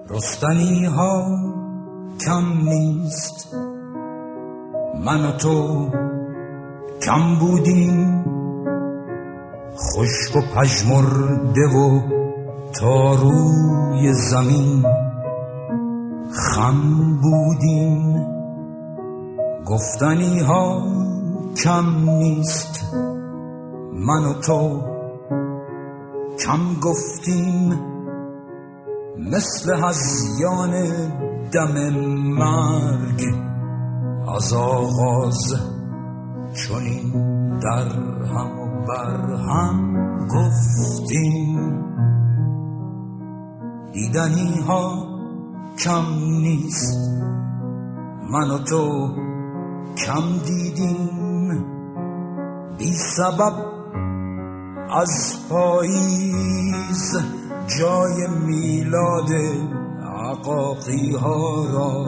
رستنی ها کم نیست، من و تو کم بودیم، خشک و پژمرده و تا روی زمین خم بودیم. گفتنی ها کم نیست، من و تو کم گفتیم، مثل هذیان دم مرگ از آغاز چنین در هم و بر هم گفتیم. دیدنی ها کم نیست، من و تو کم دیدیم، بی سبب از پاییز جای میلاد عقاقی ها را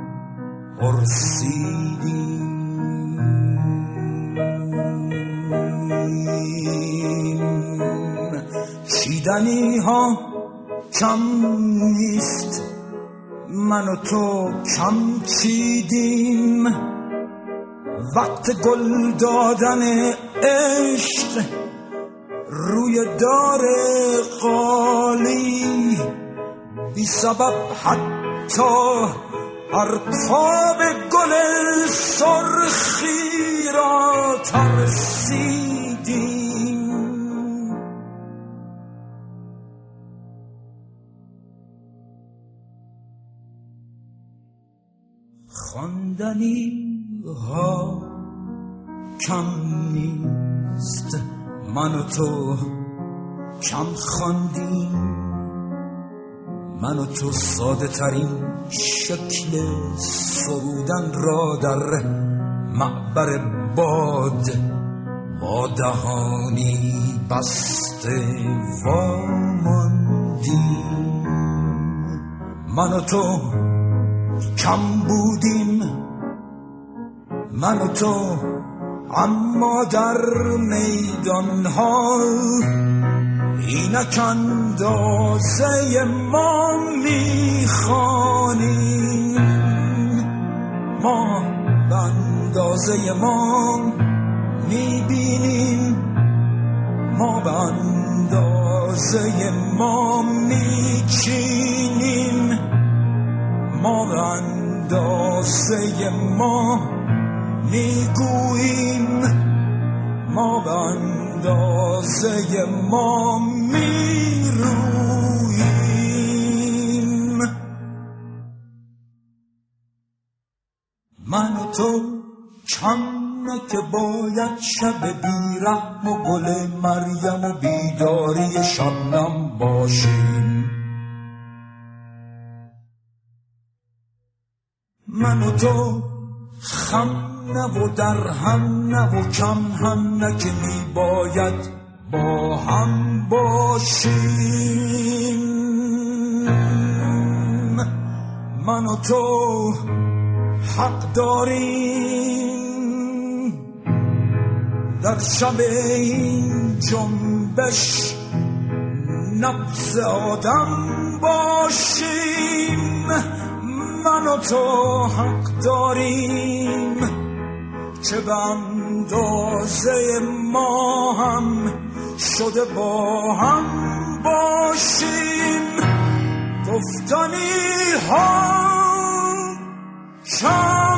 پرسیدیم. چیدنی ها کم نیست، من و تو کم چیدیم، وقت گل دادن عشق روی دار قالی، بی سبب حتی پرتاب گل سرخی را ترسیدیم. خواندنی ها کم نیست، من و تو کم خواندیم، من و تو ساده ترین شکل سرودن را در معبر باد با دهانی بسته واماندیم. من و تو کم بودیم، من و تو اما در میدانها اینک اندازه ما میخوانیم، ما به اندازه ما میبینیم، ما به اندازه ما میچینیم، ما به اندازه ما میگوییم، ما به اندازه ما میروییم. من و تو کم نه که باید شب بیرحم و گل مریم و بیداری شبنم باشیم. من و تو خم نه و در هم نه و کم هم نه که می باید با هم باشیم. من و تو حق داریم در شب این جنبش نبض آدم باشیم. من و تو حق داریم که به اندازه ما هم شده با هم باشیم. گفتنی ها